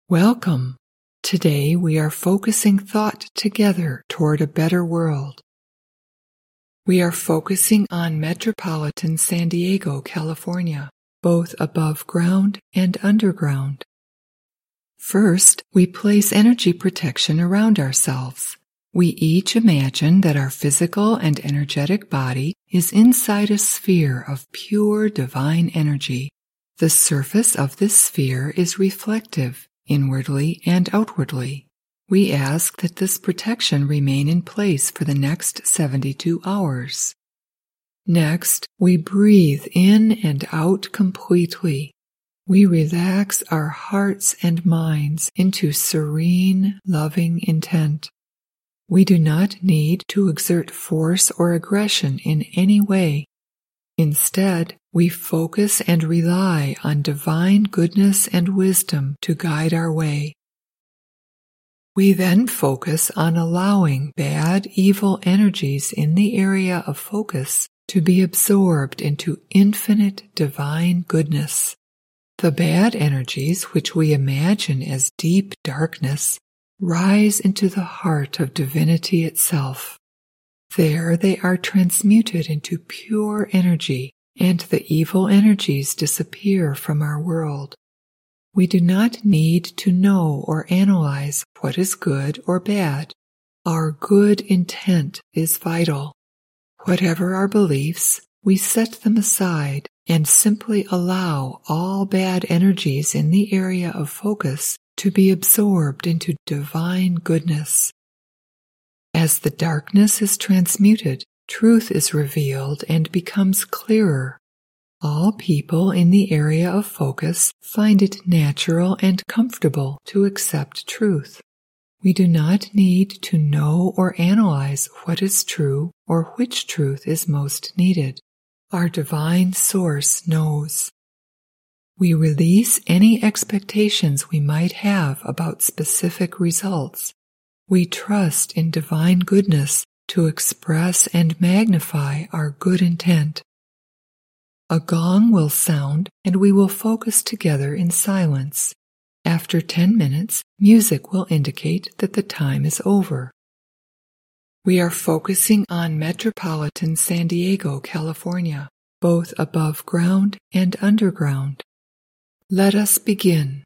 Welcome. Today we are focusing thought together toward a better world. We are focusing on metropolitan San Diego, California, both above ground and underground. First, we place energy protection around ourselves. We each imagine that our physical and energetic body is inside a sphere of pure divine energy. The surface of this sphere is reflective, inwardly and outwardly. We ask that this protection remain in place for the next 72 hours. Next, we breathe in and out completely. We relax our hearts and minds into serene, loving intent. We do not need to exert force or aggression in any way. Instead, we focus and rely on divine goodness and wisdom to guide our way. We then focus on allowing bad, evil energies in the area of focus to be absorbed into infinite divine goodness. The bad energies, which we imagine as deep darkness, rise into the heart of divinity itself. There they are transmuted into pure energy, and the evil energies disappear from our world. We do not need to know or analyze what is good or bad. Our good intent is vital. Whatever our beliefs, we set them aside and simply allow all bad energies in the area of focus to be absorbed into divine goodness. As the darkness is transmuted, truth is revealed and becomes clearer. All people in the area of focus find it natural and comfortable to accept truth. We do not need to know or analyze what is true or which truth is most needed. Our divine source knows. We release any expectations we might have about specific results. We trust in divine goodness to express and magnify our good intent. A gong will sound and we will focus together in silence. After 10 minutes, music will indicate that the time is over. We are focusing on metropolitan San Diego, California, both above ground and underground. Let us begin.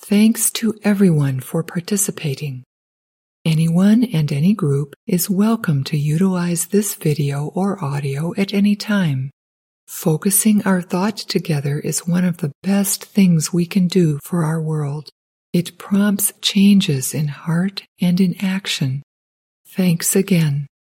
Thanks to everyone for participating. Anyone and any group is welcome to utilize this video or audio at any time. Focusing our thought together is one of the best things we can do for our world. It prompts changes in heart and in action. Thanks again.